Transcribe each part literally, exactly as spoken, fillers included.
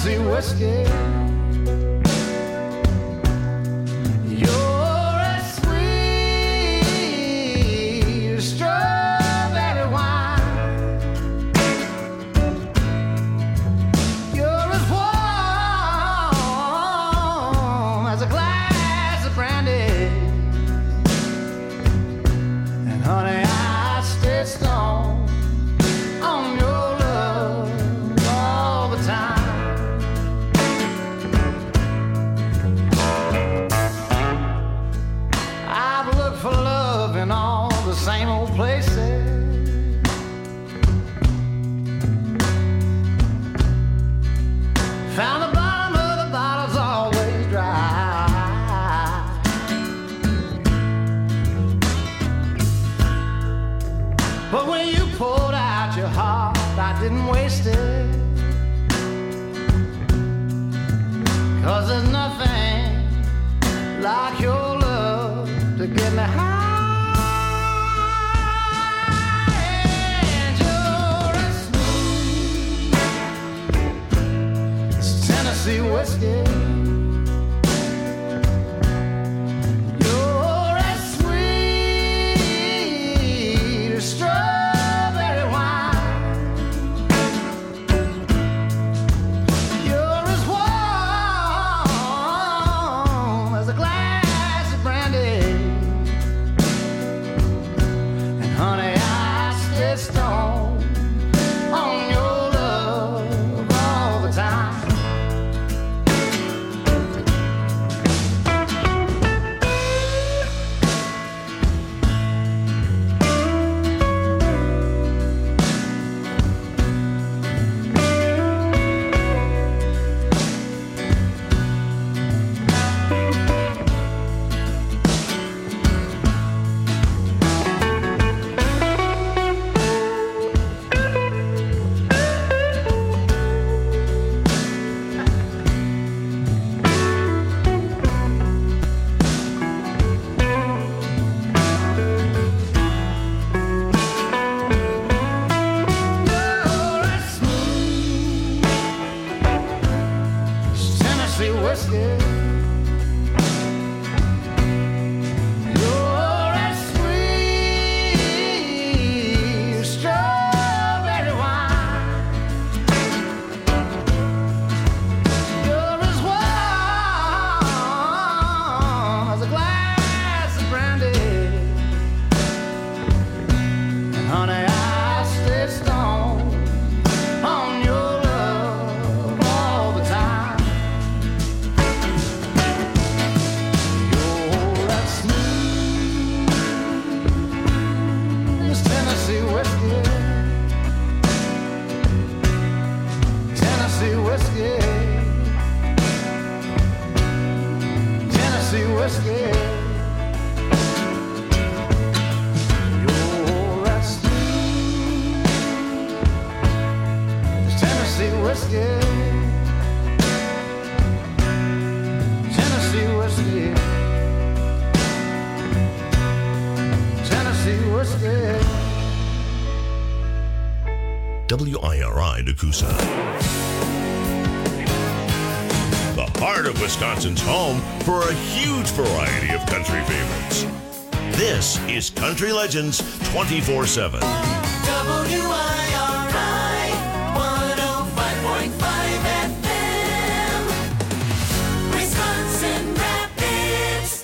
Tennessee whiskey. You're as sweet as strawberry wine. You're as warm as a glass of brandy. And honey, I stay strong on your love all the time. I've looked for love in all the same old places. Found the bottom of the bottle's always dry. But when you poured out your heart, I didn't waste it. 'Cause there's nothing like your love to get me high. And you're as smooth as Tennessee whiskey. You're as sweet as strawberry wine. You're as warm as a glass of brandy. And honey, I stay strong on your love all the time. You're as smooth as Tennessee whiskey. You're as sweet as strawberry wine. You're as warm as a glass of brandy. And honey, I stay strong on your love all the time. You're as smooth as Tennessee whiskey. Tennessee whiskey. Tennessee whiskey. You're as smooth as Tennessee whiskey. Tennessee whiskey. Tennessee whiskey. W I R I Nakusa. The heart of Wisconsin's home for a huge variety of country favorites. This is Country Legends twenty-four seven. W I R I one oh five point five F M, Wisconsin Rapids.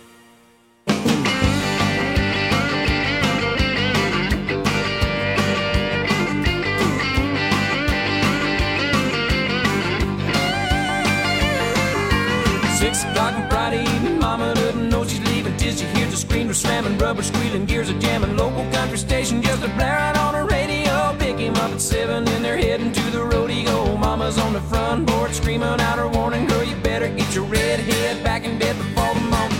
Six o'clock on Friday evening, mama doesn't know she's leaving till she hears the screamer slamming, rubber squealing, gears are jamming, local country station just a blaring on her radio. Pick him up at seven and they're heading to the rodeo. Mama's on the front porch screaming out her warning, girl, you better get your red head back in bed before the morning.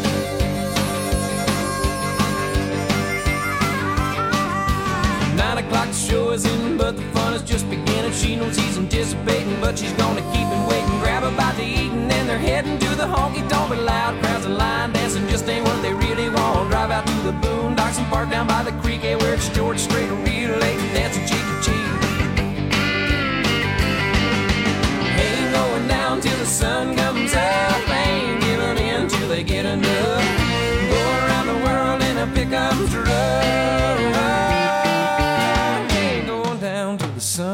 Nine o'clock the show is in, but the fun is just beginning. She knows he's anticipating, but she's gonna keep him waiting. Grab a bite to eat and then they're heading to the honky tonk. But loud crowds and line dancing just ain't what they really want. Drive out to the boondocks and park down by the creek, hey, where it's George Strait real late and dancing cheek to cheek. Hey,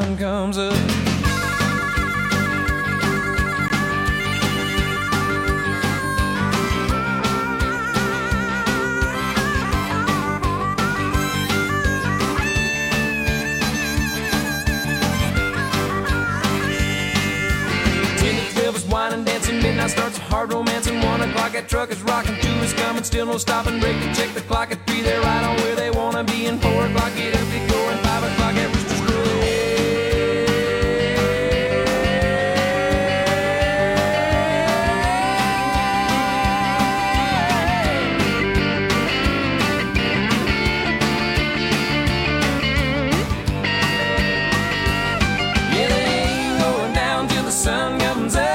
sun comes up. Midnight starts a hard romance, and one o'clock that truck is rocking. Two is coming, still no stopping. Break to check the clock. At three they're right on where they wanna be. And four o'clock get up, get going. Five o'clock at Rooster's Grove. Yeah, they ain't going down till the sun comes up.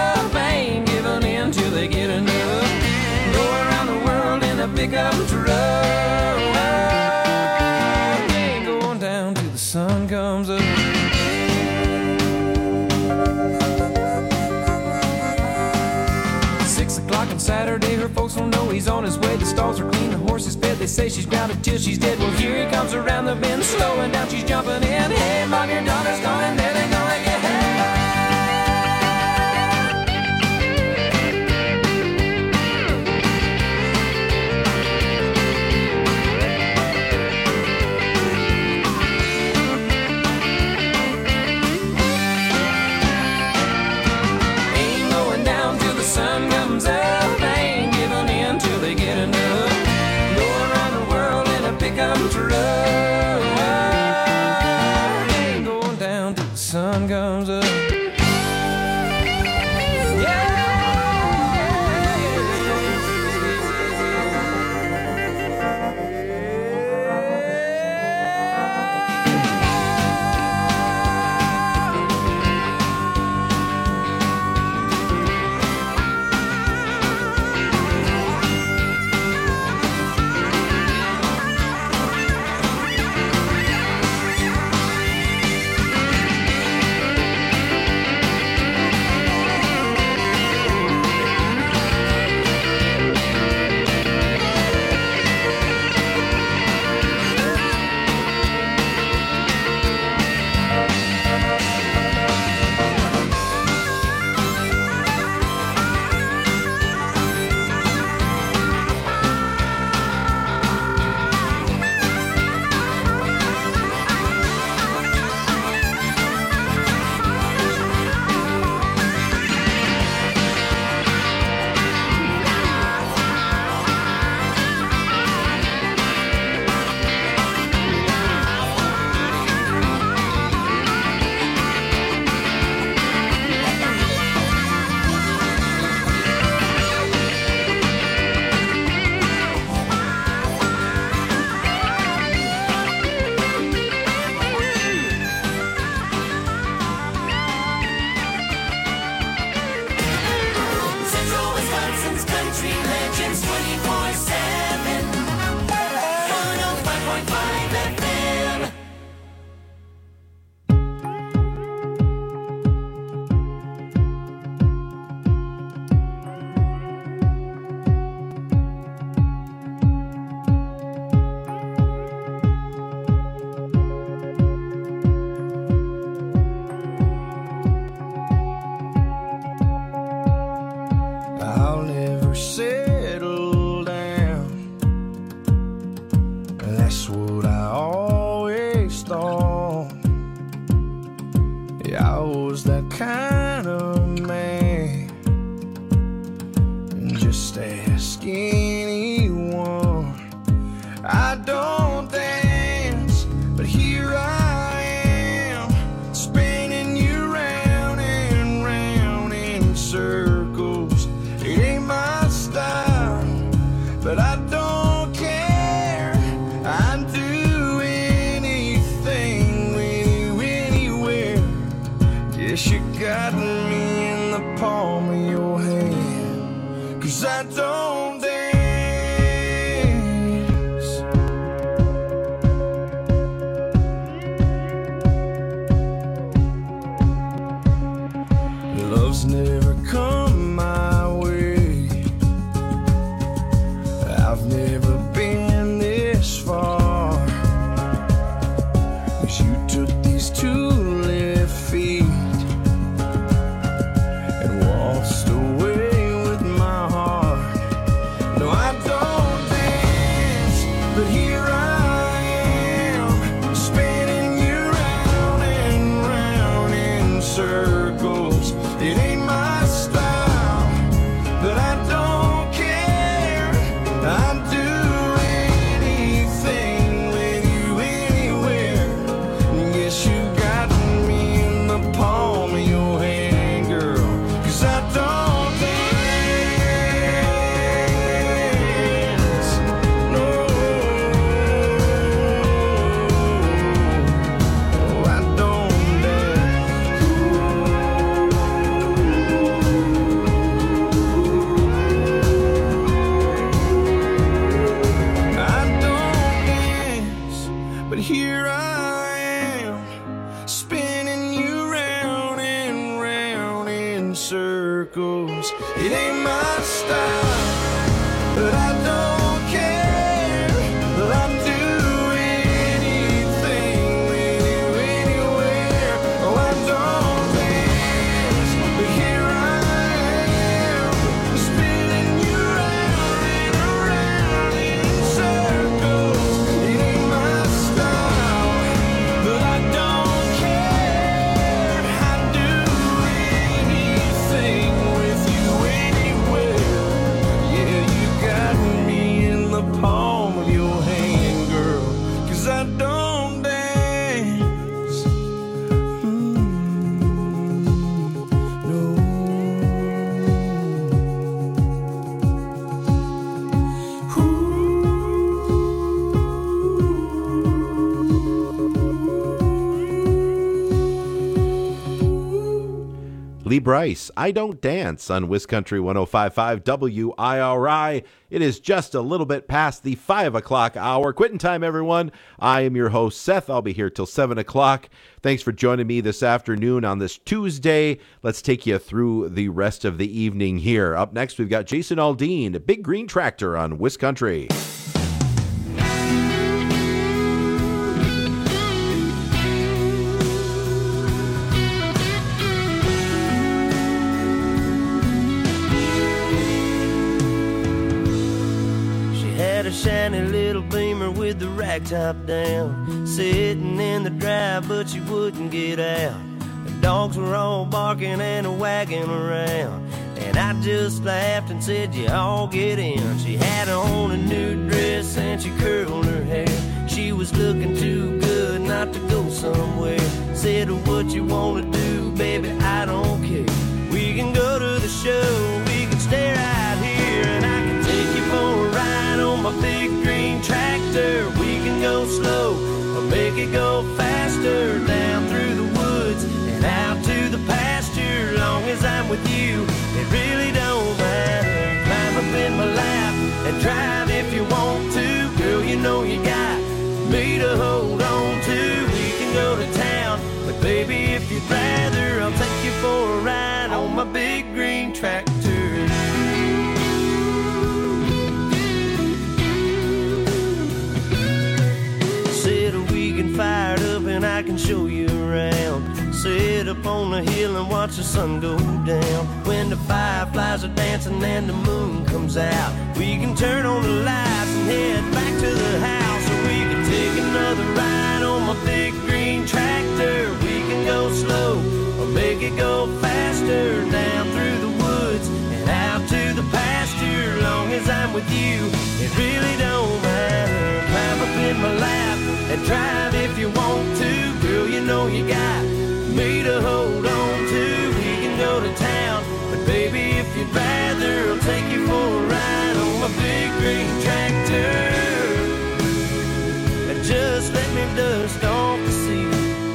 Pickup truck, ain't going down till the sun comes up. Six o'clock on Saturday, her folks don't know he's on his way. The stalls are clean, the horse is fed. They say she's grounded till she's dead. Well, here he comes around the bend, slowing down, she's jumping in. Hey, mom, your daughter's coming, there they gonna get her. Sun comes up, they ain't giving in till they get enough. Go around the world in a pickup truck. Ain't going down till the sun comes up. You took these two lips circles. It ain't my style, but I don't care. I'd do anything with you anywhere. Yes, you got me in the palm of your hand, girl, 'cause I don't dance, no, I don't dance. I don't dance, but here I am, spinning you round and round in circles. It ain't my style, but I don't care. I'll do anything with you anywhere. Oh, I don't dance, but here I am, spinning you round and around in circles. It ain't my style, but I don't care. I'd do anything with you anywhere. Yeah, you got me in the palm of your hand, girl, 'cause I don't dance. Mm, no. Lee Bryce, I Don't Dance on WisCountry one oh five point five W I R I. It is just a little bit past the five o'clock hour. Quitting time, everyone. I am your host, Seth. I'll be here till seven o'clock. Thanks for joining me this afternoon on this Tuesday. Let's take you through the rest of the evening here. Up next, we've got Jason Aldean, Big Green Tractor on WisCountry. She had a shiny little Beamer with the rack top down, sitting in the drive, but she wouldn't get out. The dogs were all barking and wagging around, and I just laughed and said, you all get in. She had on a new dress and she curled her hair. She was looking too good not to go somewhere. Said, what you wanna do, baby, I don't care. We can go to the show, we can stay right here, and I can take you for a ride on my big green tractor. We can go slow or make it go faster, down through the woods and out to the pasture. Long as I'm with you, it really don't matter. Climb up in my lap and drive if you want to. Girl, you know you got me to hold on to. We can go to town, but baby, if you'd rather, I'll take you for a ride on my big green tractor. Said we can fire it up and I can show you around. Sit up on the hill and watch the sun go down. When the fireflies are dancing and the moon comes out, we can turn on the lights and head back to the house. Or we can take another ride on my big green tractor. We can go slow or make it go faster, down through the woods and out to the pasture. Long as I'm with you, it really don't matter. Climb up in my lap and drive if you want to. Girl, you know you got me to hold on to. We can go to town, but baby, if you'd rather, I'll take you for a ride on my big green tractor. And just let me dust off the seat.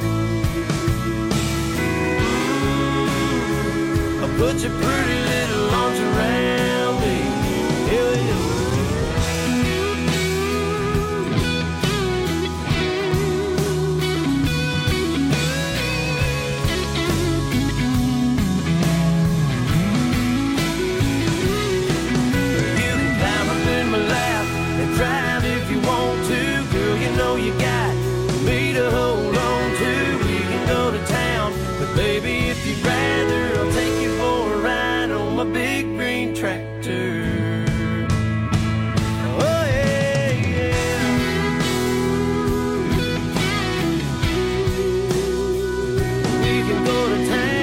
I'll put your pretty little arms around me. Yeah, yeah. Drive if you want to, girl, you know you got me to hold on to. We can go to town, but baby, if you'd rather, I'll take you for a ride on my big green tractor. Oh yeah, yeah. We can go to town.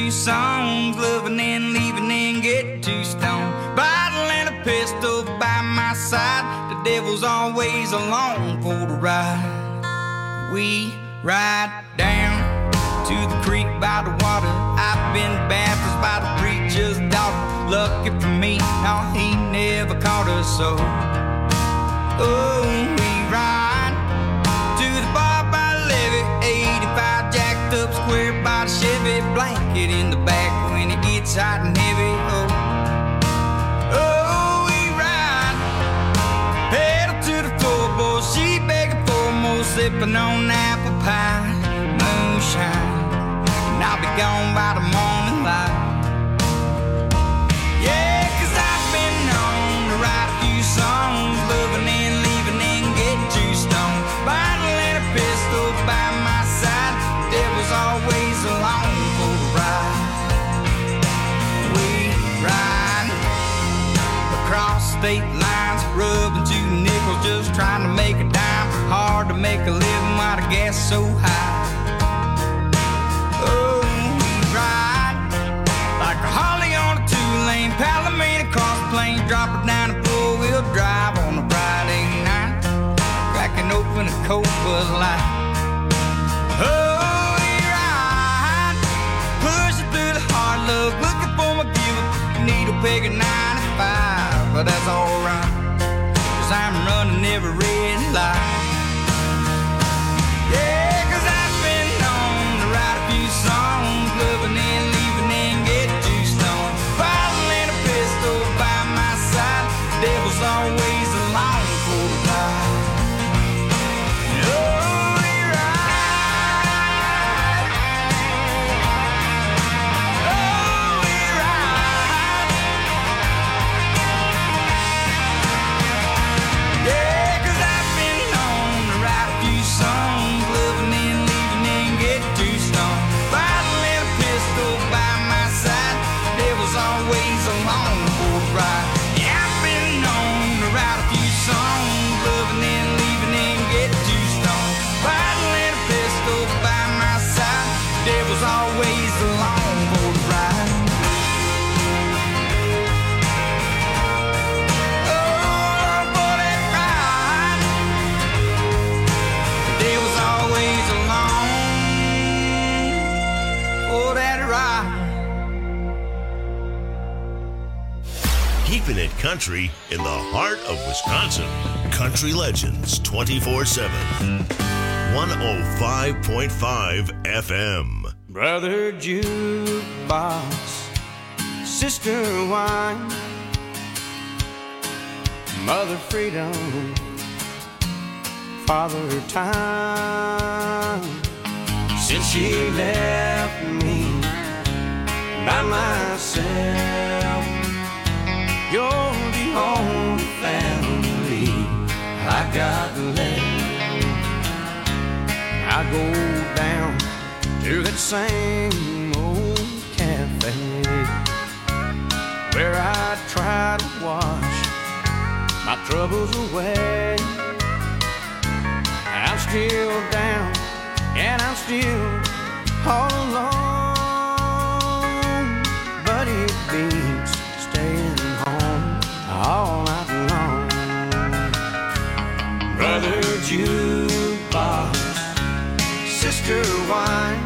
few songs, loving and leaving and get too stoned. Bottle and a pistol by my side, the devil's always along for the ride. We ride down to the creek by the water. I've been baptized by the preacher's daughter. Lucky for me, no, he never caught us so. Oh, we ride to the bar by the levee, eighty-five jacked up square by the Chevy, blanket in the back when it gets hot and heavy. Oh, oh, we ride, pedal to the floorboard, she begging for more, sipping on apple pie, moonshine, and I'll be gone by the morning light. Yeah, 'cause I've been known to write a few songs, loving and leaving and getting too stoned. Bottle and a pistol by my side, devil's always along for the ride. We ride across state lines, rubbing two nickels, just trying to make a dime. Hard to make a living while the gas is so high. Oh, we ride like a Harley on a two-lane Palomino across the plains, drop her down a four-wheel drive on a Friday night, cracking open a cold Bud Light. Oh, we ride, pushing through the hard luck, looking for my giver, needle peg at ninety-five, but that's alright, 'cause I'm running every red light. Yeah, 'cause I've been known to write a few songs, loving and leaving and get too stoned. Bottle and a pistol by my side, devil's always along for the ride. Oh, we ride. Oh, we ride. Yeah, 'cause I've been known to write a few songs, loving and leaving and get too stoned. Bottle and a pistol by my side, devil's always along for the ride. Yeah, I've been known to write a few songs, loving and leaving and get too stoned. Bottle and a pistol by my side, devil's always along for the ride. Oh, for that ride, the devil's always along for that ride. Keeping it country in the heart of Wisconsin. Country Legends twenty-four seven. one oh five point five F M. Brother jukebox, sister wine, mother freedom, father time. Since she left me by myself, you're the only family I got left. I go down to that same old cafe where I try to wash my troubles away. I'm still down and I'm still all alone, but it beats staying home all night long. Brother jukebox, sister wine,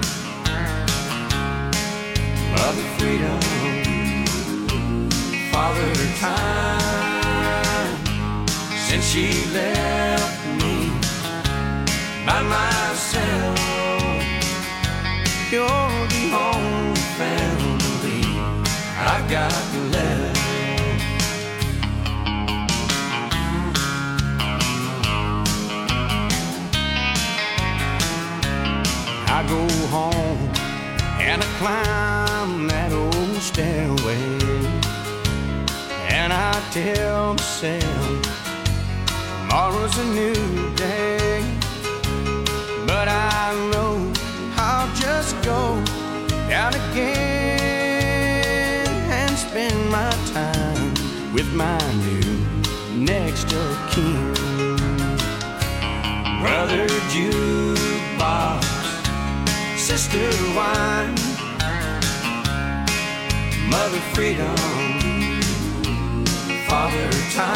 mother freedom, father time. Since she left me by myself, you're the only family I got left. I go home and I climb that old stairway, and I tell myself tomorrow's a new day. But I know I'll just go down again and spend my time with my new next of kin. Brother jukebox, sister wine, Mother freedom, Father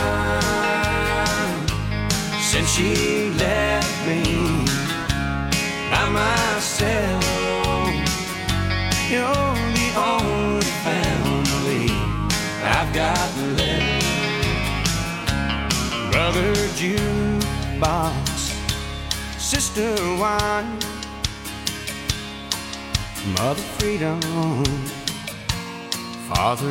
time. Since she left me by myself, you're the only family I've got left. Brother jukebox, sister wine, Mother freedom, Father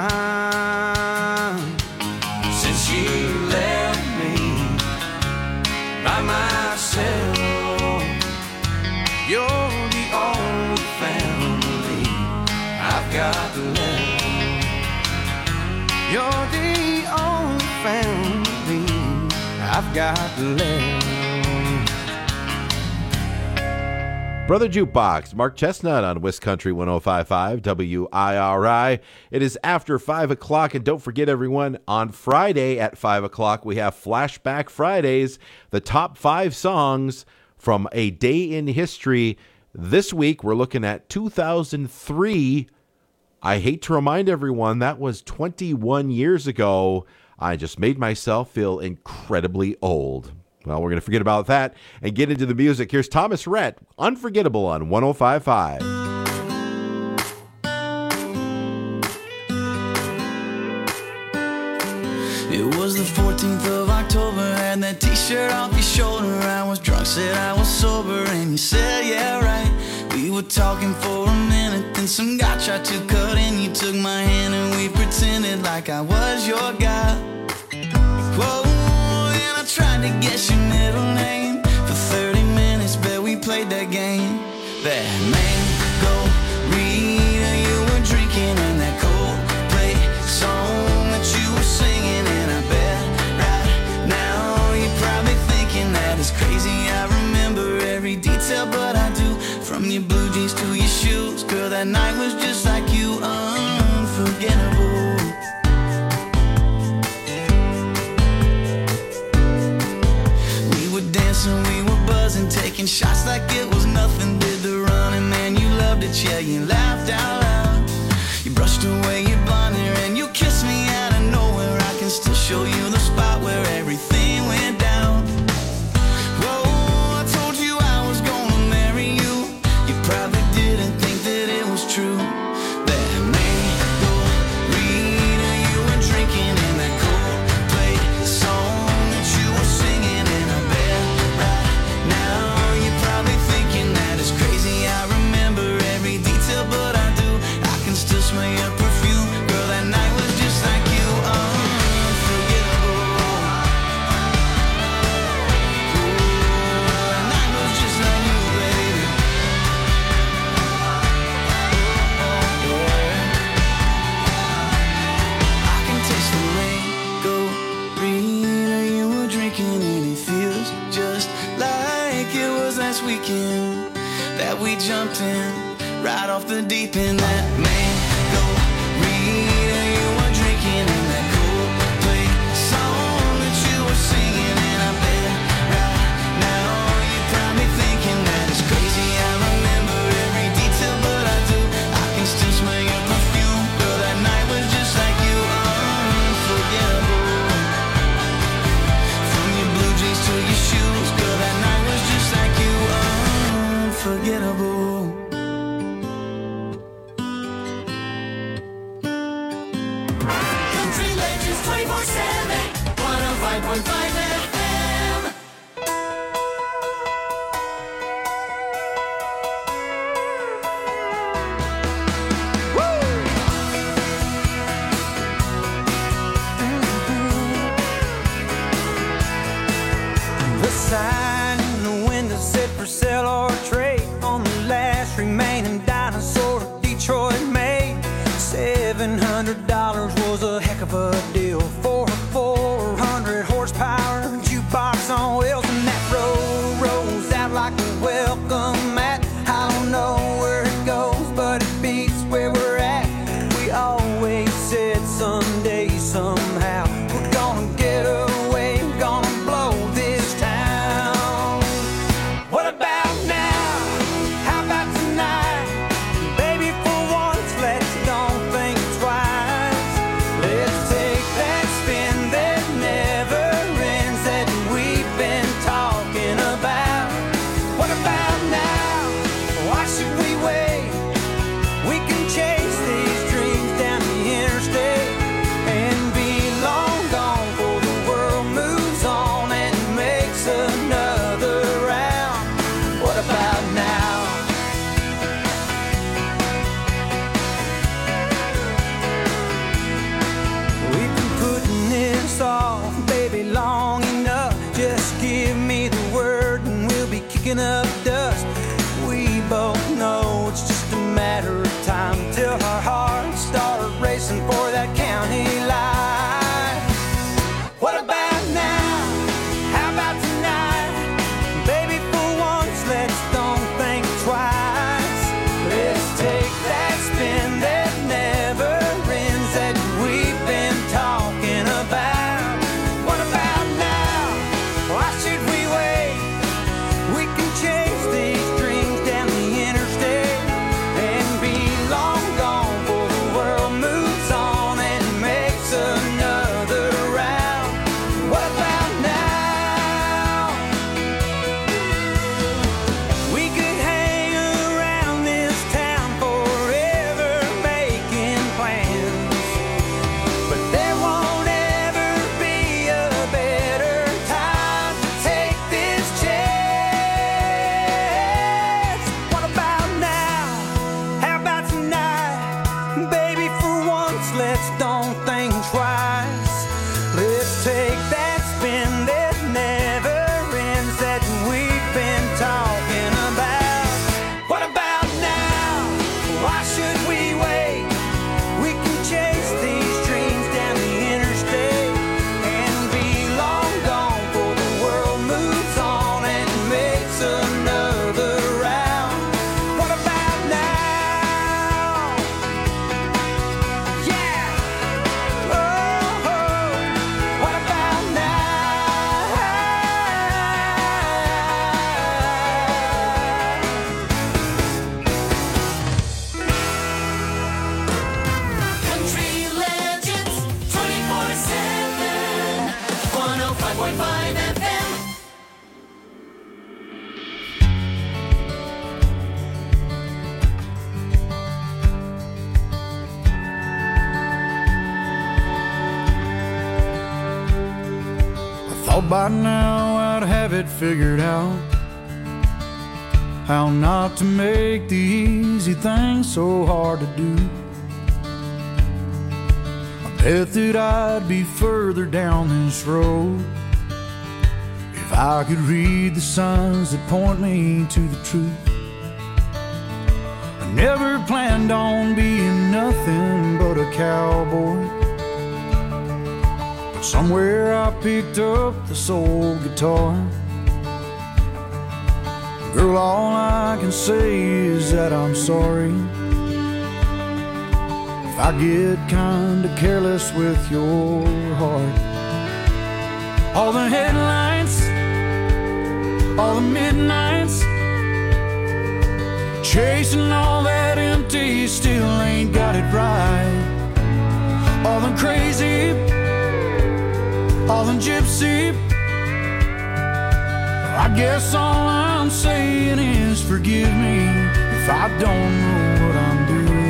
time. Since you left me by myself, you're the only family I've got left. You're the only family I've got left. Brother Jukebox, Mark Chestnut on West Country one oh five point five W I R I. It is after five o'clock, and don't forget, everyone, on Friday at five o'clock, we have Flashback Fridays, the top five songs from a day in history. This week, we're looking at two thousand three. I hate to remind everyone, that was twenty-one years ago. I just made myself feel incredibly old. Well, we're going to forget about that and get into the music. Here's Thomas Rhett, Unforgettable on one oh five point five. It was the fourteenth of October, had that t-shirt off your shoulder. I was drunk, said I was sober, and you said, yeah, right. We were talking for a minute, then some guy tried to cut in. You took my hand and we pretended like I was your guy. Whoa, and I tried to guess your middle name. For thirty minutes, bet we played that game. That mango Rita you were drinking, and that Coldplay song that you were singing. And I bet right now you're probably thinking that it's crazy I remember every detail, but I do. From your blue jeans to your shoes, girl, that night was just like you, unforgettable. We were dancing, we were buzzing, taking shots like it was nothing. Did the running, man, you loved it, yeah, you laughed out loud. You brushed away your blonde hair and you kissed me out of nowhere. I can still show you the spot where everything went down. Whoa, I told you I was gonna marry you. You probably didn't think that it was true. That mango Rita you were drinking, and that Coldplay song that you were singing. And I bet right now you're probably thinking that it's crazy I remember every detail, but I do. I can still smell your perfume, girl, that night was just like you, unforgettable. Ooh, that night was just like you, baby. I can taste the mango Rita you were drinking, and it feels just like it was last weekend that we jumped in right off the deep end. That mango Rita you were drinking, and that Coldplay song that you were singing. And I bet right now you're probably thinking that it's crazy I remember every detail, but I do. I can still smell your perfume, girl, that night was just like you, unforgettable. From your blue jeans to your shoes, girl, that night was just like you, unforgettable. Country Legends twenty-four seven, one oh five point five F M. The sign in the window said for sale or trade on the last remaining dinosaur Detroit made. Seven hundred dollars was a heck of a deal for a four hundred horsepower jukebox on wheels, and that road rolls out like a welcome mat. I don't know where it goes, but it beats where we're at. We always said someday, somehow, we're gonna get away, we're gonna blow this town. What about now? How about tonight? Baby, for once, let's don't think let's don't think twice. Let's take that spin that never ends that we've been talking about. What about now? Why should we wait? We can chase these dreams down the interstate and be long gone before the world moves on and makes another round. What about now? Yeah. Oh, oh. What about now? Country Legends twenty-four seven, one oh five point five F M. Thought by now I'd have it figured out how not to make the easy things so hard to do. I bet that I'd be further down this road if I could read the signs that point me to the truth. I never planned on being nothing but a cowboy, but somewhere I picked up the soul guitar. Girl, all I can say is that I'm sorry if I get kinda careless with your heart. All the headlights, all the midnights, chasing all that empty, still ain't got it right. All the crazy, all the gypsy, I guess all I'm saying is forgive me if I don't know what I'm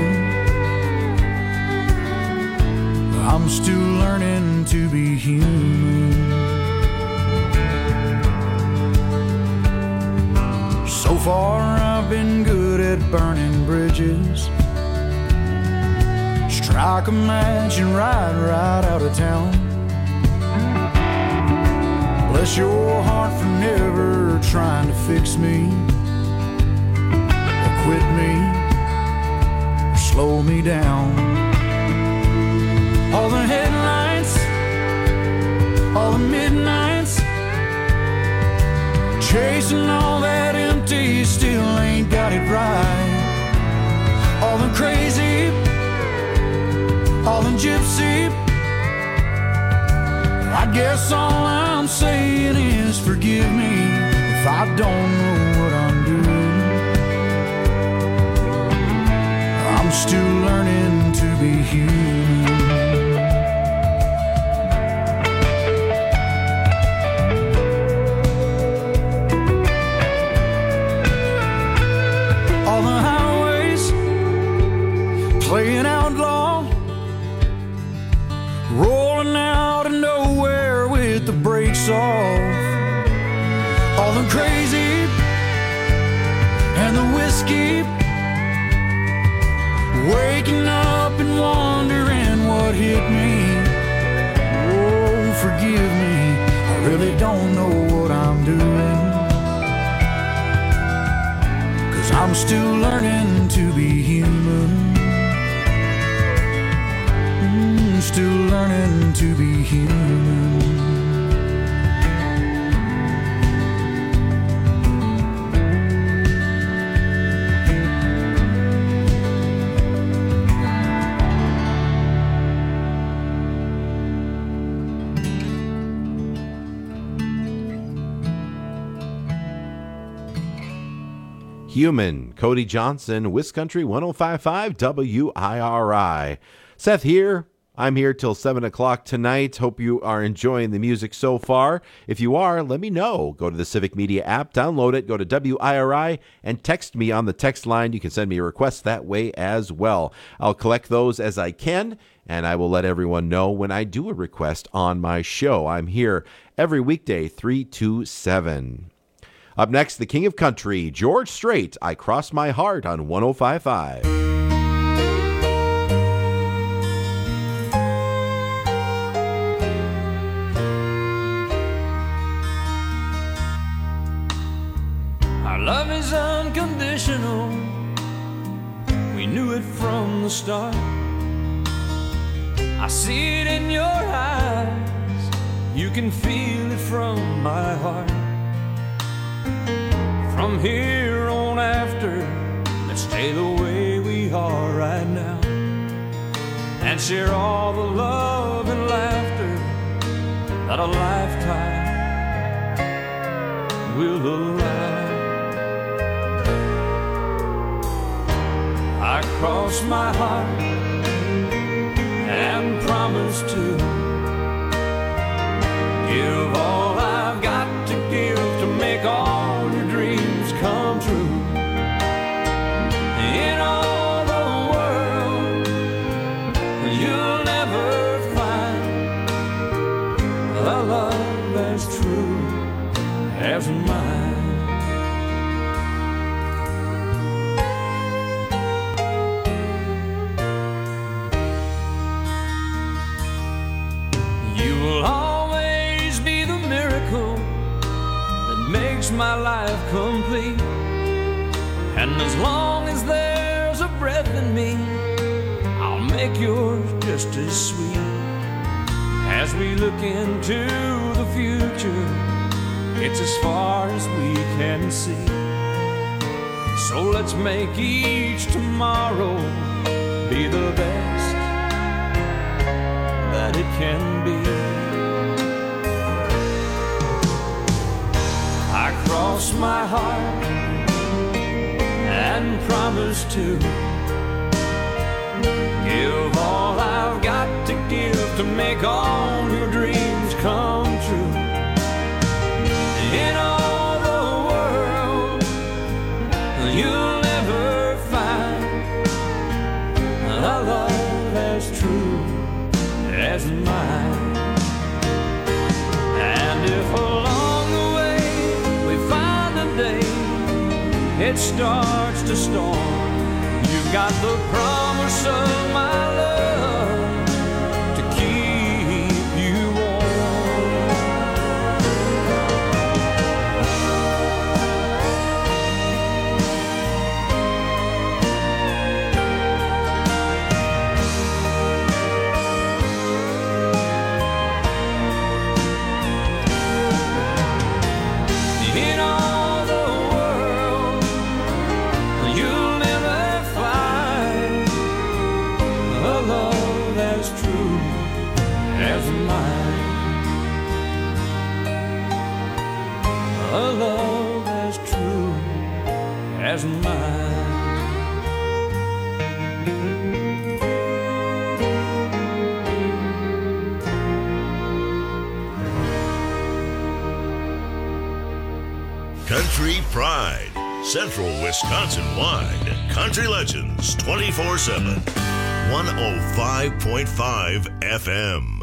doing. I'm still learning to be human. So far I've been good at burning bridges, strike a match and ride right out of town. Bless your heart for never trying to fix me or quit me or slow me down. All the headlights, all the midnights, chasing all that empty, still ain't got it right. All the crazy, all the gypsy, I guess all I'm saying is forgive me if I don't know what I'm doing. I'm still learning to be human. All the highways playing outlaw, rolling out of nowhere with the brakes off. All the crazy and the whiskey, waking up and wondering what hit me. Oh, forgive me, I really don't know what I'm doing, 'cause I'm still learning to be human. Mm, still learning to be human. Human, Cody Johnson, Wiscountry one oh five point five W I R I. Seth here. I'm here till seven o'clock tonight. Hope you are enjoying the music so far. If you are, let me know. Go to the Civic Media app, download it, go to W I R I, and text me on the text line. You can send me a request that way as well. I'll collect those as I can, and I will let everyone know when I do a request on my show. I'm here every weekday, three to seven. Up next, the King of Country, George Strait, I Cross My Heart on one oh five point five. unconditional. We knew it from the start. I see it in your eyes. You can feel it from my heart. From here on after, let's stay the way we are right now and share all the love and laughter that a lifetime will allow. I cross my heart and promise to give all I've got to give to make all your dreams come true. In all the world, you'll never find a love as true as mine. You will always be the miracle that makes my life complete. And as long as there's a breath in me, I'll make yours just as sweet. As we look into the future, it's as far as we can see. So let's make each tomorrow be the best that it can be. I cross my heart and promise to give all I've got to give to make all your dreams come true. In all the world, you'll never find a love as true as mine. And if along the way we find a day it starts to storm, you've got the promise of my love to keep you warm. In all the world, you'll never find a love as true as mine. A love as true as mine. Country Pride, Central Wisconsin wide. Country Legends twenty-four seven. one oh five point five F M.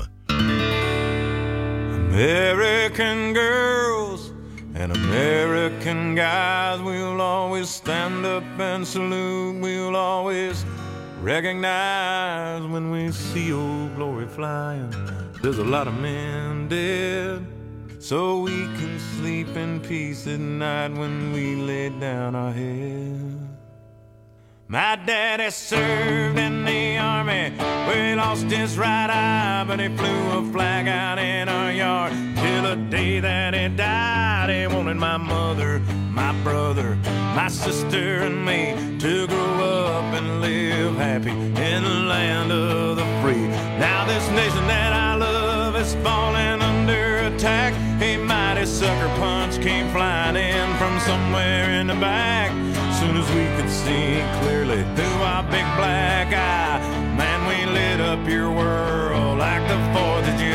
American girls and American guys, we'll always stand up and salute. We'll always recognize when we see old glory flying. There's a lot of men dead, so we can sleep in peace at night when we lay down our head. My daddy served in the army, where he lost his right eye, but he flew a flag out in our yard till the day that he died. He wanted my mother, my brother, my sister and me to grow up and live happy in the land of the free. Now this nation that I love is falling under attack. A mighty sucker punch came flying in from somewhere in the back. Soon as we could see clearly through our big black eye, man, we lit up your world like the fourth of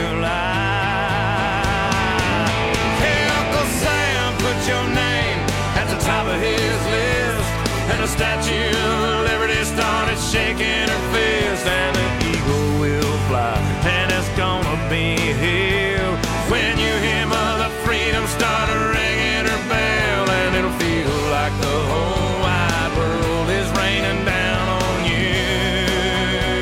July. Hey, Uncle Sam, put your name at the top of his list, and the Statue of Liberty started shaking her fist, and the eagle will fly, and it's gonna be here when you hear Mother Freedom start ringing her bell, and it'll feel like the whole wide world is raining down on you.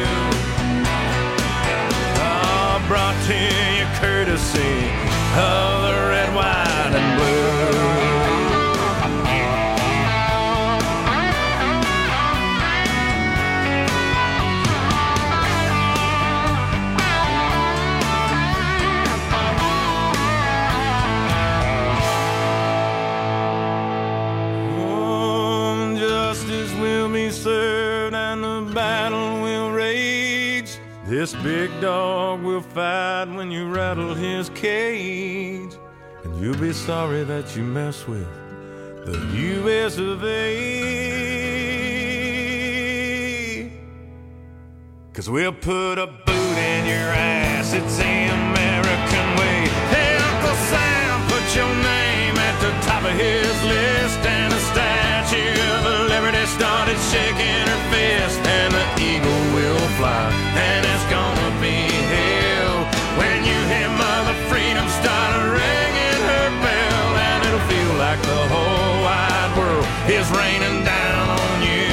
Oh, brought to you courtesy of the red, white, and blue. served and the battle will rage. This big dog will fight when you rattle his cage. And you'll be sorry that you mess with the U S of A. 'Cause we'll put a boot in your ass, it's the American way. Hey, Uncle Sam, put your name at the top of his list. And the Statue of Liberty started shaking her fist. And the eagle will fly, and it's gonna be hell when you hear Mother Freedom start ringing her bell. And it'll feel like the whole wide world is raining down on you.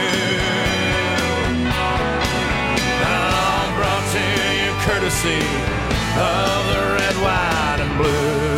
I'm brought to you courtesy of the red, white, and blue.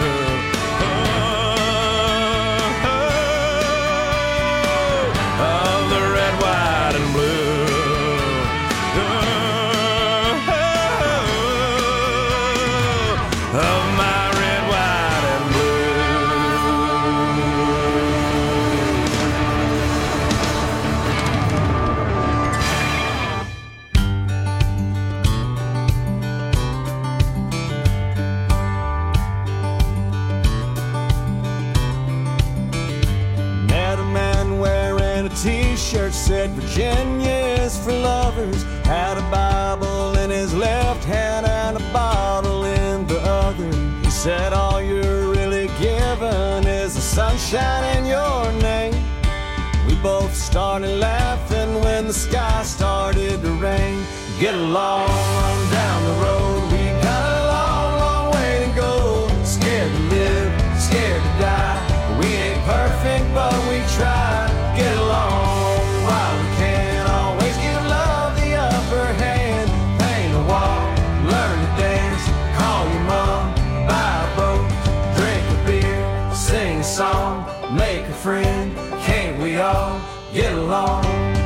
T-shirt said Virginia's for lovers. Had a Bible in his left hand and a bottle in the other. He said all you're really given is the sunshine in your name. We both started laughing when the sky started to rain. Get along down the road, we got a long, long way to go. Scared to live, scared to die. We ain't perfect, but we try. Get along while we can. Always give love the upper hand. Paint a wall, learn to dance. Call your mom, buy a boat, drink a beer, sing a song, make a friend. Can't we all get along?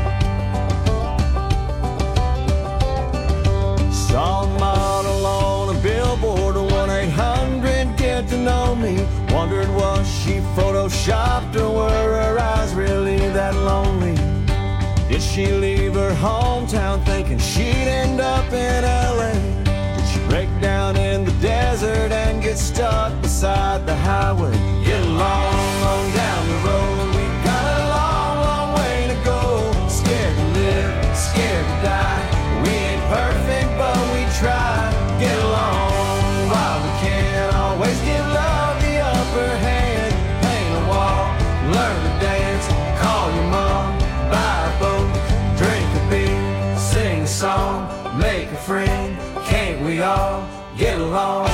Saw a model on a billboard, one eight hundred get to know me. Wondered was she photoshopped or were her eyes really that lonely? Did she leave her hometown thinking she'd end up in L A? Did she break down in the desert and get stuck beside the highway? Get along on down the road, we got a long, long way to go. Scared to live, scared to die. We ain't perfect, but we try. Get along while we can. Always give love the upper hand. Paint a wall, learn to dance. Call your mom, buy a boat, drink a beer, sing a song, make a friend. Can't we all get along?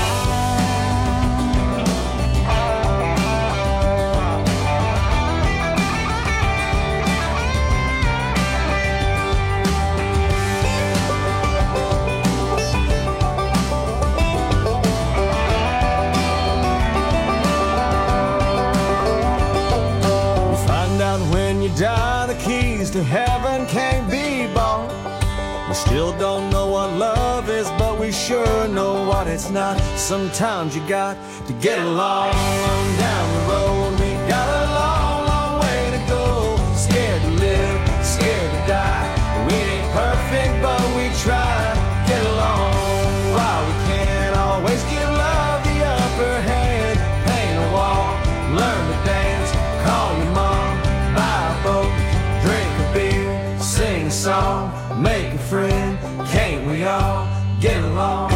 Die, the keys to heaven can't be bought. We still don't know what love is, but we sure know what it's not. Sometimes you got to get along down the road. We got a long, long way to go. Scared to live, scared to die. We ain't perfect, but we try. Get along while we can. Always give love the upper hand. Paint a wall, learn to dance. Call your mom, buy a boat, drink a beer, sing a song, make a friend. Can't we all get along?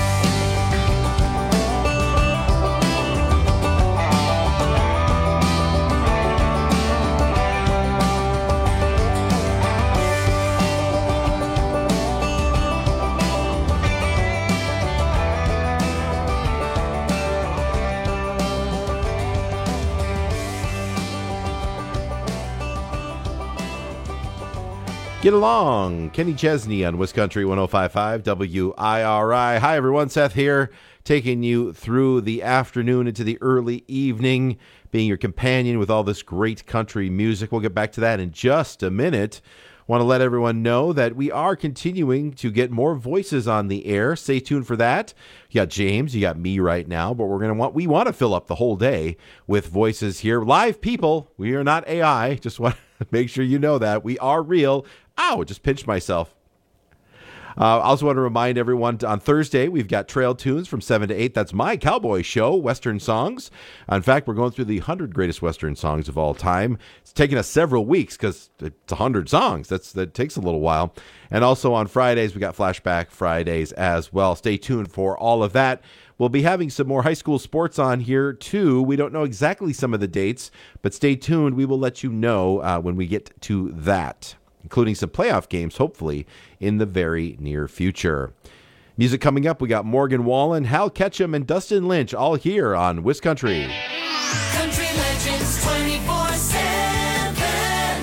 Get along. Kenny Chesney on Wiscountry one oh five point five W I R I. Hi, everyone. Seth here, taking you through the afternoon into the early evening, being your companion with all this great country music. We'll get back to that in just a minute. Want to let everyone know that we are continuing to get more voices on the air. Stay tuned for that. You got James, you got me right now, but we're going to want, we want to fill up the whole day with voices here. Live people. We are not A I. Just want to make sure you know that. We are real. Ow, just pinched myself. Uh, I also want to remind everyone on Thursday, we've got Trail Tunes from seven to eight. That's my cowboy show, Western songs. In fact, we're going through the one hundred greatest Western songs of all time. It's taken us several weeks because it's one hundred songs. That's That takes a little while. And also on Fridays, we got Flashback Fridays as well. Stay tuned for all of that. We'll be having some more high school sports on here, too. We don't know exactly some of the dates, but stay tuned. We will let you know uh, when we get to that, including some playoff games, hopefully, in the very near future. Music coming up, we got Morgan Wallen, Hal Ketchum, and Dustin Lynch, all here on WisCountry. Country Legends twenty-four seven.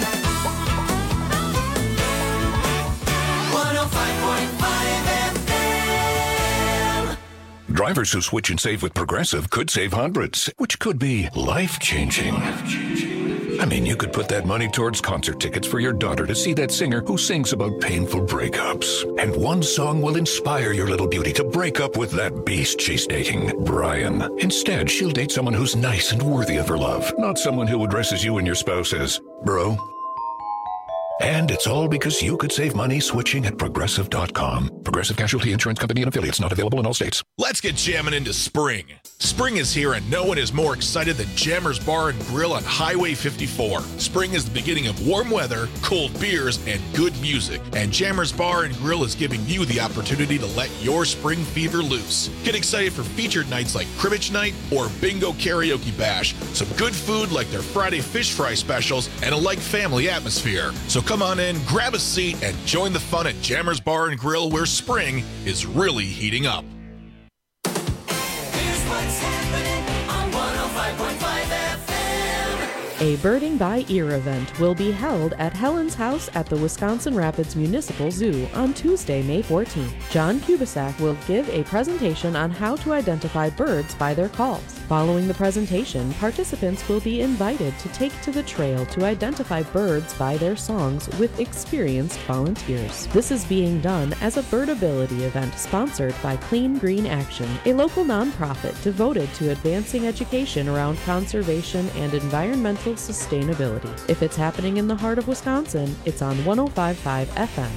one oh five point five F M. Drivers who switch and save with Progressive could save hundreds, which could be life-changing. I mean, you could put that money towards concert tickets for your daughter to see that singer who sings about painful breakups. And one song will inspire your little beauty to break up with that beast she's dating, Brian. Instead, she'll date someone who's nice and worthy of her love, not someone who addresses you and your spouse as bro. And it's all because you could save money switching at Progressive dot com. Progressive Casualty Insurance Company and affiliates, not available in all states. Let's get jamming into spring. Spring is here and no one is more excited than Jammers Bar and Grill on Highway fifty-four. Spring is the beginning of warm weather, cold beers, and good music. And Jammers Bar and Grill is giving you the opportunity to let your spring fever loose. Get excited for featured nights like Cribbage Night or Bingo Karaoke Bash. Some good food like their Friday fish fry specials and a like family atmosphere. So come on in, grab a seat, and join the fun at Jammers Bar and Grill, where spring is really heating up. Here's what's happening on one oh five point five F M. A Birding by Ear event will be held at Helen's House at the Wisconsin Rapids Municipal Zoo on Tuesday, May fourteenth. John Kubisak will give a presentation on how to identify birds by their calls. Following the presentation, participants will be invited to take to the trail to identify birds by their songs with experienced volunteers. This is being done as a birdability event sponsored by Clean Green Action, a local nonprofit devoted to advancing education around conservation and environmental sustainability. If it's happening in the heart of Wisconsin, it's on one oh five point five F M.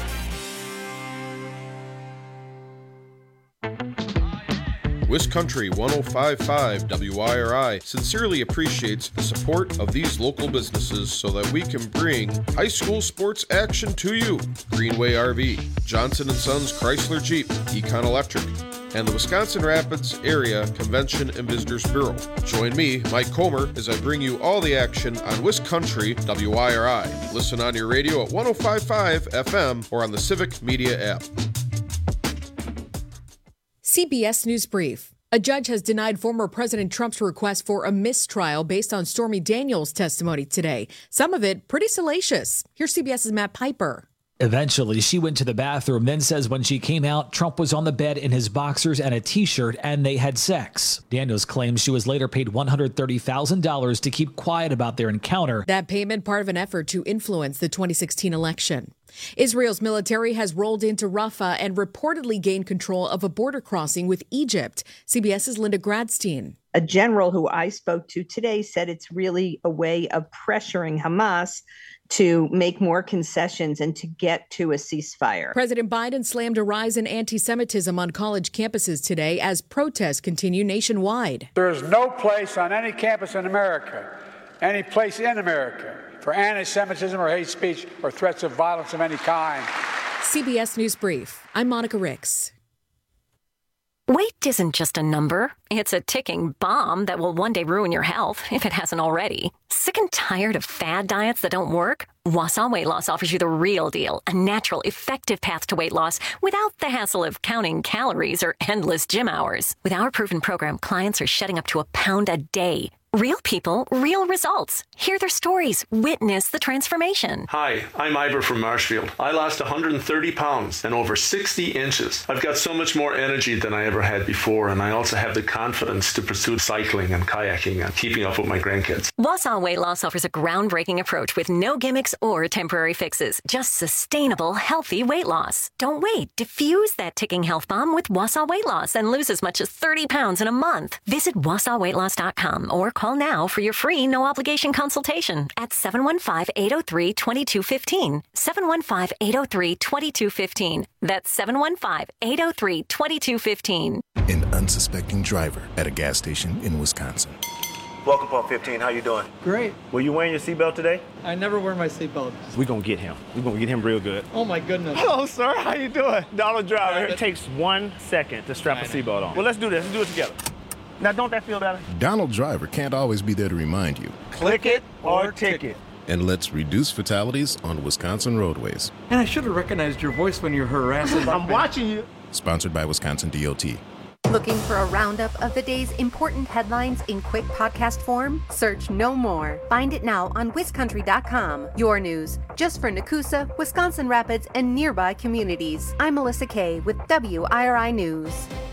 WisCountry one oh five point five W I R I sincerely appreciates the support of these local businesses so that we can bring high school sports action to you. Greenway R V, Johnson and Sons Chrysler Jeep, Econ Electric, and the Wisconsin Rapids Area Convention and Visitors Bureau. Join me, Mike Comer, as I bring you all the action on WisCountry W I R I. Listen on your radio at one oh five point five F M or on the Civic Media app. C B S News Brief. A judge has denied former President Trump's request for a mistrial based on Stormy Daniels' testimony today. Some of it pretty salacious. Here's CBS's Matt Piper. Eventually, she went to the bathroom, then says when she came out, Trump was on the bed in his boxers and a T-shirt, and they had sex. Daniels claims she was later paid one hundred thirty thousand dollars to keep quiet about their encounter. That payment part of an effort to influence the twenty sixteen election. Israel's military has rolled into Rafah and reportedly gained control of a border crossing with Egypt. CBS's Linda Gradstein. A general who I spoke to today said it's really a way of pressuring Hamas to make more concessions and to get to a ceasefire. President Biden slammed a rise in anti-Semitism on college campuses today as protests continue nationwide. There is no place on any campus in America, any place in America, for anti-Semitism or hate speech or threats of violence of any kind. C B S News Brief. I'm Monica Ricks. Weight isn't just a number. It's a ticking bomb that will one day ruin your health, if it hasn't already. Sick and tired of fad diets that don't work? Wausau Weight Loss offers you the real deal, a natural, effective path to weight loss without the hassle of counting calories or endless gym hours. With our proven program, clients are shedding up to a pound a day. Real people, real results. Hear their stories. Witness the transformation. Hi, I'm Ivor from Marshfield. I lost one hundred thirty pounds and over sixty inches. I've got so much more energy than I ever had before, and I also have the confidence to pursue cycling and kayaking and keeping up with my grandkids. Wausau Weight Loss offers a groundbreaking approach with no gimmicks or temporary fixes. Just sustainable, healthy weight loss. Don't wait. Diffuse that ticking health bomb with Wausau Weight Loss and lose as much as thirty pounds in a month. Visit wausau weight loss dot com or call now for your free no-obligation consultation at seven one five, eight oh three, two two one five. seven one five, eight oh three, two two one five. That's seven one five, eight oh three, two two one five. An unsuspecting driver at a gas station in Wisconsin. Welcome, Pump fifteen. How you doing? Great. Were you wearing your seatbelt today? I never wear my seatbelt. We're going to get him. We're going to get him real good. Oh, my goodness. Hello, sir. How you doing? Donald Driver. It takes one second to strap a seatbelt on. Well, let's do this. Let's do it together. Now, don't that feel better? Donald Driver can't always be there to remind you. Click it or ticket. And let's reduce fatalities on Wisconsin roadways. And I should have recognized your voice when you're harassing me. I'm watching you. Sponsored by Wisconsin D O T. Looking for a roundup of the day's important headlines in quick podcast form? Search No More. Find it now on wiscountry dot com. Your news, just for Nakusa, Wisconsin Rapids, and nearby communities. I'm Melissa Kay with W I R I News.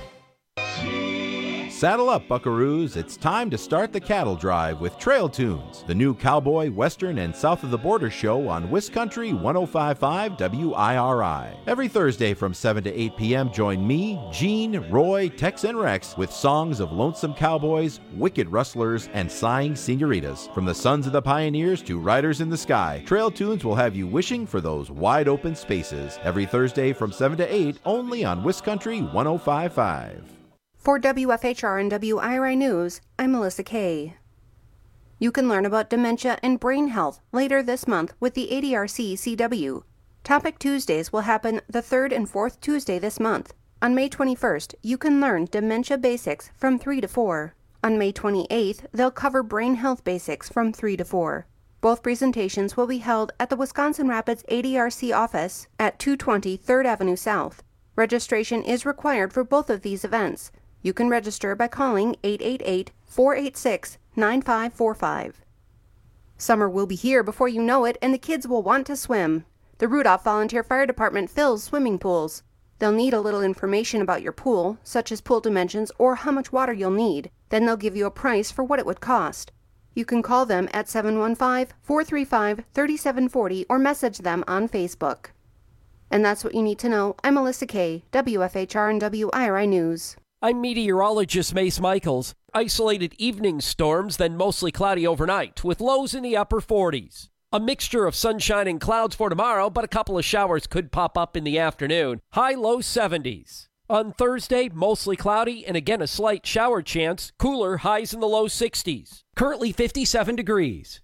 Saddle up, buckaroos. It's time to start the cattle drive with Trail Tunes, the new cowboy, western, and south of the border show on Wiscountry one oh five point five W I R I. Every Thursday from seven to eight p.m., join me, Gene, Roy, Tex, and Rex with songs of lonesome cowboys, wicked rustlers, and sighing senoritas. From the sons of the pioneers to riders in the sky, Trail Tunes will have you wishing for those wide open spaces. Every Thursday from seven to eight, only on Wiscountry one oh five point five. For W F H R and W I R I News, I'm Melissa Kay. You can learn about dementia and brain health later this month with the A D R C C W. Topic Tuesdays will happen the third and fourth Tuesday this month. On May twenty-first, you can learn dementia basics from three to four. On May twenty-eighth, they'll cover brain health basics from three to four. Both presentations will be held at the Wisconsin Rapids A D R C office at two twenty third Avenue South. Registration is required for both of these events. You can register by calling eight eight eight, four eight six, nine five four five. Summer will be here before you know it, and the kids will want to swim. The Rudolph Volunteer Fire Department fills swimming pools. They'll need a little information about your pool, such as pool dimensions or how much water you'll need. Then they'll give you a price for what it would cost. You can call them at seven one five, four three five, three seven four zero or message them on Facebook. And that's what you need to know. I'm Melissa Kay, W F H R and W I R I News. I'm meteorologist Mace Michaels. Isolated evening storms, then mostly cloudy overnight, with lows in the upper forties. A mixture of sunshine and clouds for tomorrow, but a couple of showers could pop up in the afternoon. High low seventies. On Thursday, mostly cloudy and again a slight shower chance. Cooler, highs in the low sixties. Currently fifty-seven degrees.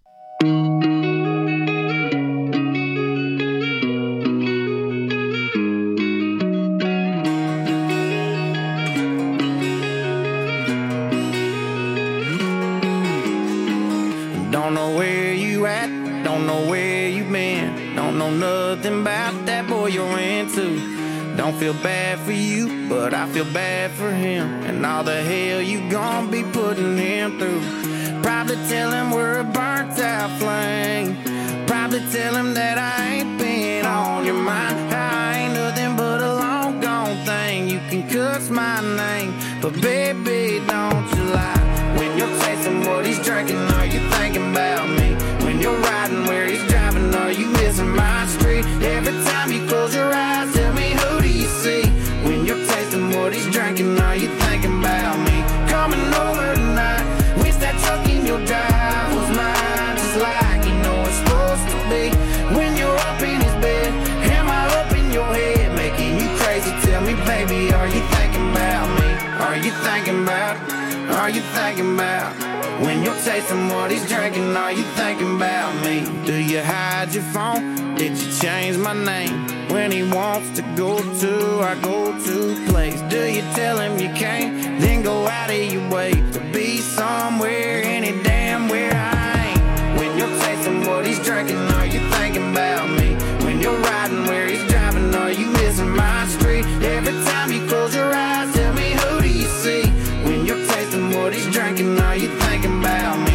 Don't know where you at, don't know where you been. Don't know nothing about that boy you're into. Don't feel bad for you, but I feel bad for him. And all the hell you gon' be putting him through. Probably tell him we're a burnt out flame. Probably tell him that I ain't been on your mind. I ain't nothing but a long gone thing. You can cuss my name, but baby, don't you lie. When you're tasting what he's drinking, are you thinking about me? When you're riding where he's driving, are you missing my street? Every time you close your eyes, tell me who do you see? When you're tasting what he's drinking, are you thinking about me? Coming over tonight, wish that truck in your drive was mine, just like you know it's supposed to be. When you're up in his bed, am I up in your head, making you crazy? Tell me, baby, are you thinking about me? Are you thinking about Are you thinking about when you're tasting what he's drinking? Are you thinking about me? Do you hide your phone? Did you change my name? When he wants to go to our go-to place, do you tell him you can't? Then go out of your way to be somewhere, any damn where I ain't. When you're tasting what he's drinking, are you thinking about me? When you're riding where he's driving, are you missing my street? Every time you close your eyes, tell me who do you see? When you're tasting what he's drinking, are you thinking about me?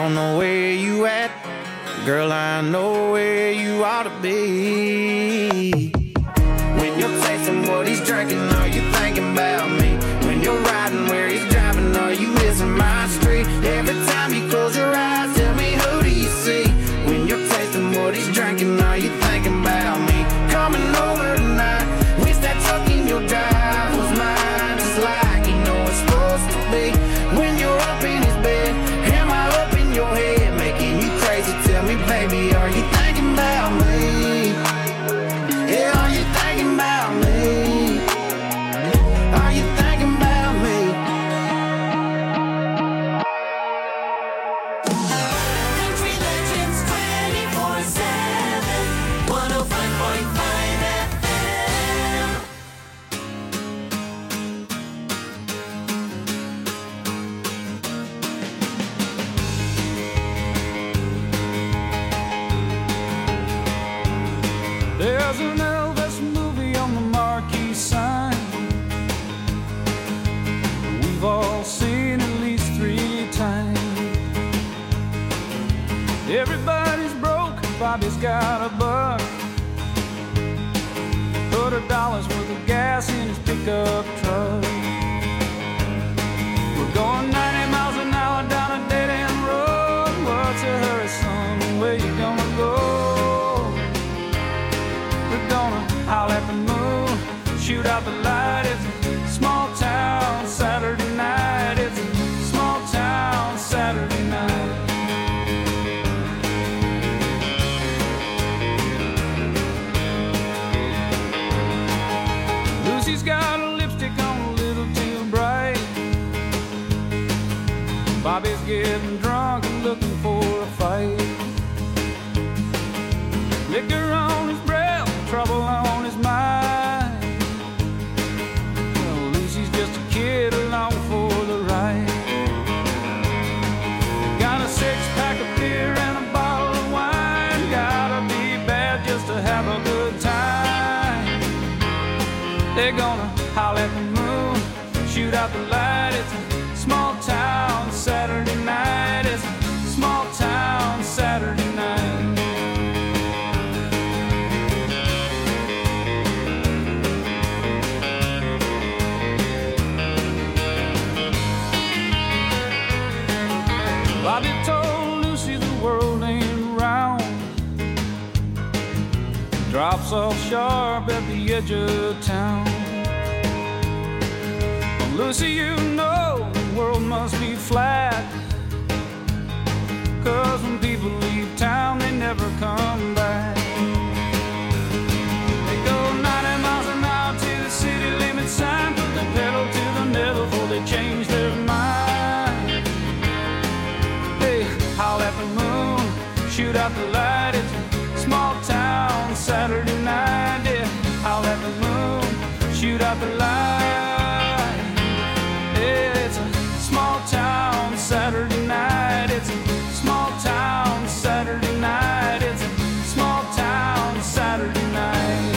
don't know where you at. Girl, I know where you ought to be. When you're tasting what he's drinking, are you thinking about me? When you're riding where he's driving, are you missing my street? Every time you close your eyes, tell me, who do you see? When you're tasting what he's drinking, are you thinking about me? Coming over tonight, wish that tuck in your drive was mine, just like you know it's supposed to be. When you're up in his bed, am I up in your head, making you crazy? Tell me, baby, are you thinking about me? Yeah, are you thinking about me? Are you thinking about me? Country Legends twenty-four seven, one oh five point five F M. There's an Elvis movie on the marquee sign. We've all seen at least three times. Everybody's broke, Bobby's got a buck. Put a dollar's worth of gas in his pickup truck. We're going ninety miles an hour down a dead-end road. What's a hurry, son? Where you gonna go? We're gonna howl at the moon, shoot out the light. It's a small town Saturday night. It's a small town Saturday night. Lucy's got a lipstick on a little too bright. Bobby's getting drunk and looking for a fight. Liquor on his breath, trouble on his mind. Well, Lucy's just a kid along for the ride. Got a six-pack of beer and a bottle of wine. Gotta be bad just to have a good time. They're gonna howl at the moon, shoot out the light. It's a small town Saturday night. It's a small town Saturday night. Bobby told Lucy the world ain't round. Drops off sharp at the edge of town. Well, Lucy, you know the world must be flat. Cause when people leave town, they never come back. They go ninety miles an hour to the city limit sign. Put the pedal to the metal before they change their mind. They howl at the moon, shoot out the light. It's a small town Saturday night. Yeah, howl at the moon, shoot out the light. Yeah, it's a small town Saturday night. It's a small town Saturday night. It's a small town Saturday night.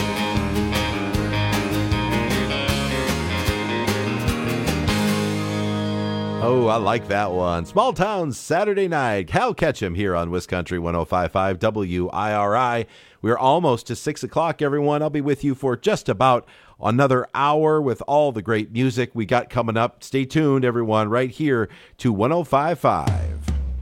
Oh, I like that one. Small Town Saturday Night. Cal Ketchum here on Wiscountry one oh five point five W I R I. We're almost to six o'clock, everyone. I'll be with you for just about another hour with all the great music we got coming up. Stay tuned, everyone, right here to one oh five point five.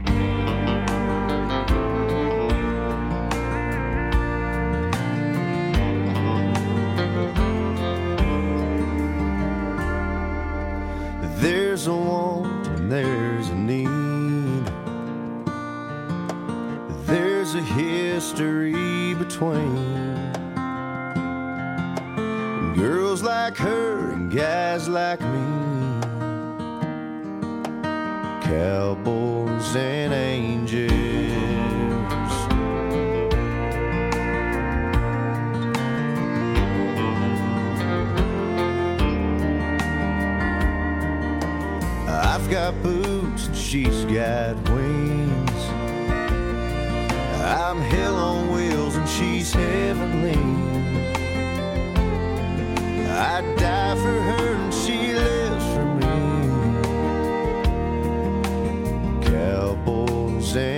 There's a want and there's a need. There's a history between girls like her and guys like me, cowboys and angels. I've got boots and she's got wings. I'm hell on wheels and she's heavenly. I'd die for her and she lives for me. Cowboys and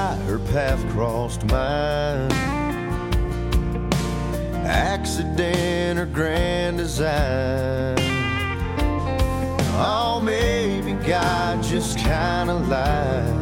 why her path crossed mine. Accident or grand design. Oh, maybe God just kinda lied.